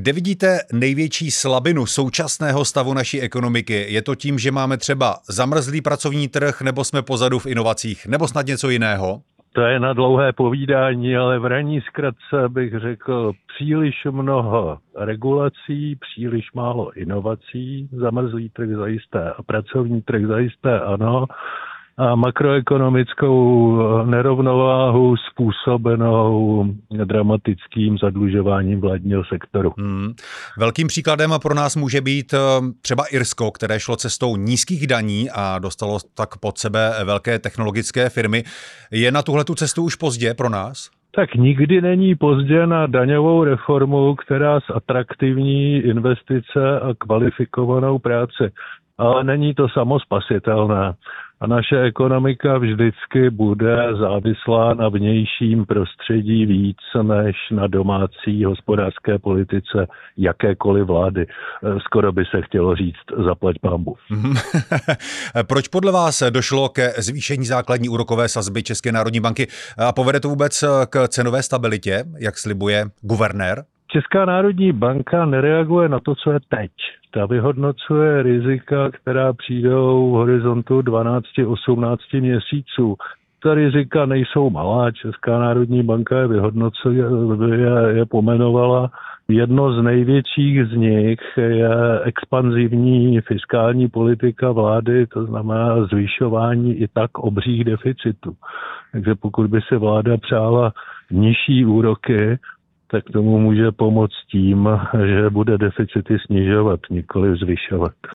Kde vidíte největší slabinu současného stavu naší ekonomiky? Je to tím, že máme třeba zamrzlý pracovní trh, nebo jsme pozadu v inovacích, nebo snad něco jiného? To je na dlouhé povídání, ale v ranní zkratce bych řekl příliš mnoho regulací, příliš málo inovací, zamrzlý trh zajisté a pracovní trh zajisté ano, a makroekonomickou nerovnováhu způsobenou dramatickým zadlužováním vládního sektoru. Velkým příkladem pro nás může být třeba Irsko, které šlo cestou nízkých daní a dostalo tak pod sebe velké technologické firmy. Je na tuhletu cestu už pozdě pro nás? Tak nikdy není pozdě na daňovou reformu, která zatraktivní investice a kvalifikovanou práci. Ale není to samospasitelné. A naše ekonomika vždycky bude závislá na vnějším prostředí víc než na domácí hospodářské politice jakékoliv vlády. Skoro by se chtělo říct zaplať pánbůh. Proč podle vás došlo ke zvýšení základní úrokové sazby České národní banky a povede to vůbec k cenové stabilitě, jak slibuje guvernér? Česká národní banka nereaguje na to, co je teď. Ta vyhodnocuje rizika, která přijdou v horizontu 12-18 měsíců. Ta rizika nejsou malá, Česká národní banka je pomenovala. Jedno z největších z nich je expanzivní fiskální politika vlády, to znamená zvyšování i tak obřích deficitů. Takže pokud by si vláda přála nižší úroky, tak tomu může pomoct tím, že bude deficity snižovat, nikoli zvyšovat.